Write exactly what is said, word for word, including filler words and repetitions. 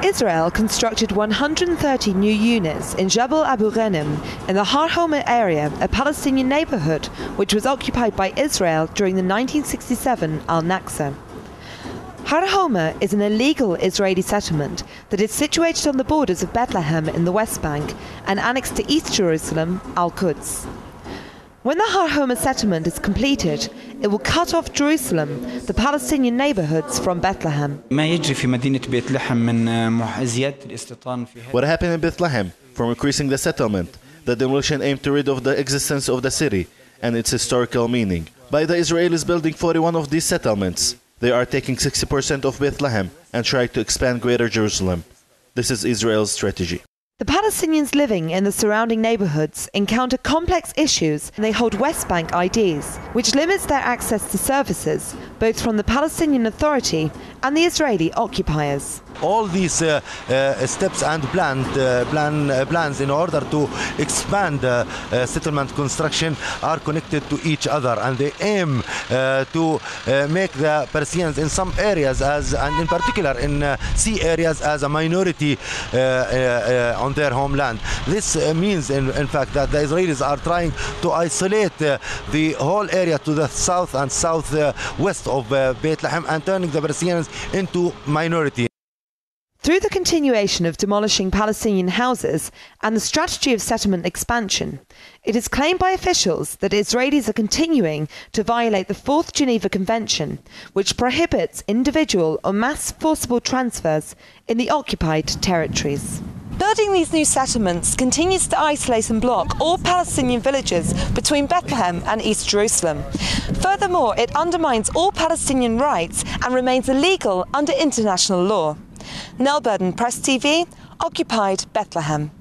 Israel constructed one hundred thirty new units in Jabal Abu Ghanim in the Har Homa area, a Palestinian neighborhood which was occupied by Israel during the nineteen sixty-seven Al-Naqsa. Har Homa is an illegal Israeli settlement that is situated on the borders of Bethlehem in the West Bank and annexed to East Jerusalem, Al-Quds. When the Har Homa settlement is completed, it will cut off Jerusalem, the Palestinian neighborhoods, from Bethlehem. What happened in Bethlehem from increasing the settlement? The demolition aimed to rid of the existence of the city and its historical meaning. By the Israelis building forty-one of these settlements, they are taking sixty percent of Bethlehem and trying to expand Greater Jerusalem. This is Israel's strategy. The Palestinians living in the surrounding neighborhoods encounter complex issues and they hold West Bank I Ds, which limits their access to services, both from the Palestinian Authority and the Israeli occupiers. All these uh, uh, steps and planned, uh, plan, uh, plans in order to expand uh, uh, settlement construction are connected to each other, and they aim uh, to uh, make the Palestinians in some areas, as, and in particular in uh, sea areas, as a minority uh, uh, on their homeland. This uh, means, in, in fact, that the Israelis are trying to isolate uh, the whole area to the south and southwest of uh, Bethlehem and turning the Palestinians into minority. Through the continuation of demolishing Palestinian houses and the strategy of settlement expansion, it is claimed by officials that Israelis are continuing to violate the Fourth Geneva Convention, which prohibits individual or mass forcible transfers in the occupied territories. Building these new settlements continues to isolate and block all Palestinian villages between Bethlehem and East Jerusalem. Furthermore, it undermines all Palestinian rights and remains illegal under international law. Nell Burden, Press T V, occupied Bethlehem.